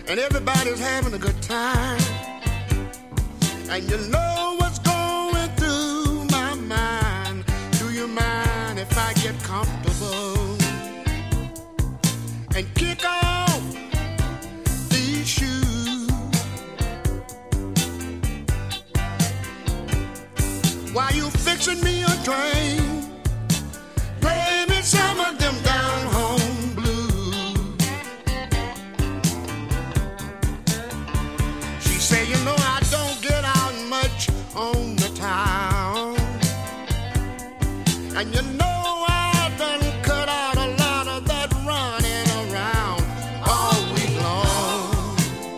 and everybody's having a good time. And you know what's going through my mind. Do you mind if I get comfortable and kick off these shoes? While you fixing me a drink, play me some of them down home blues. She say, you know I don't get out much on the town, and you know I done cut out a lot of that running around all week long.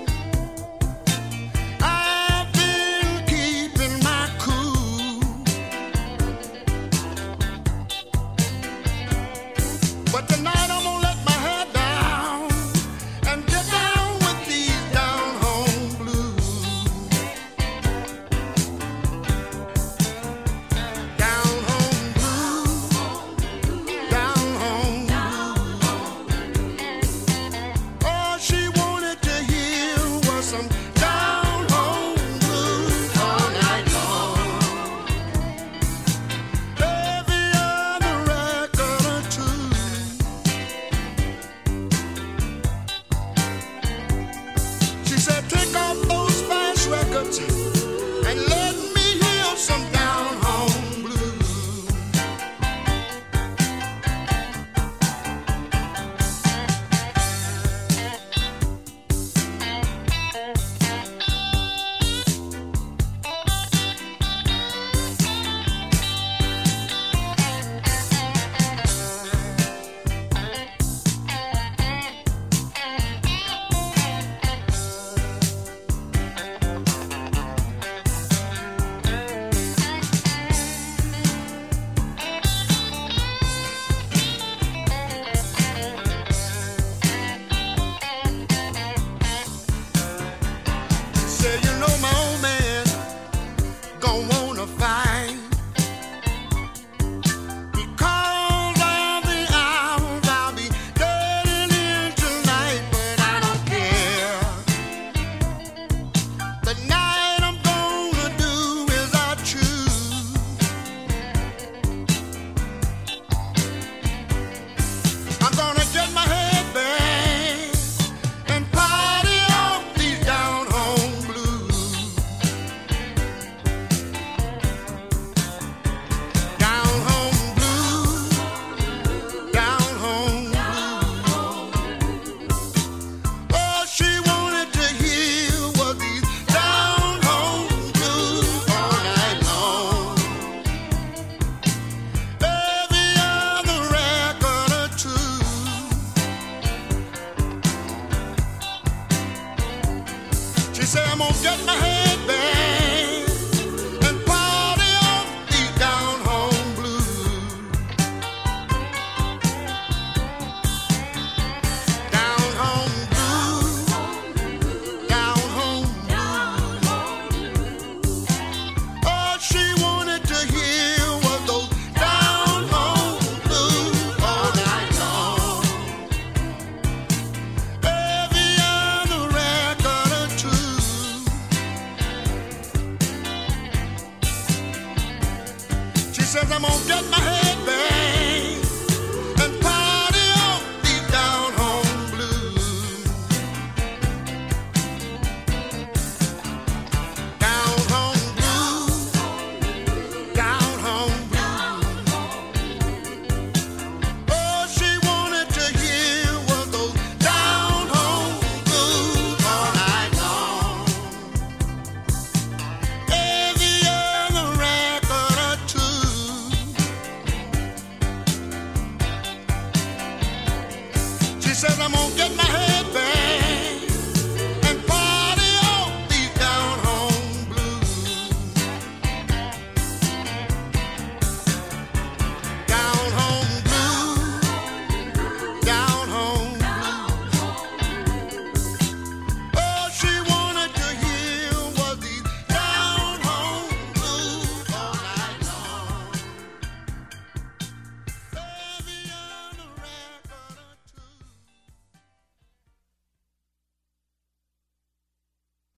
I've been keeping my cool, but tonight I'm gonna let my head down and get down with these down home blues. Down home blues, down home blues. All she wanted to hear was some down home blues all night long. Every other record or two. She said, take off those fast records and let me hear some down home blues. Say, you know my old man gon' wanna fight because of the hours I'll be getting in tonight, but I don't care. The night I'm gonna do as I choose. I'm gonna get my head banged and party off these down home blues. Down home blues, down home blues. All she wanted to hear was these down home blues all night long. Every other record or two. She said, I'm gonna get my head banged and party off these down home blues. Down home blues, down home blues. All she wanted to hear was those down home blues all night long. Every other record or two. She says, I'm gonna get my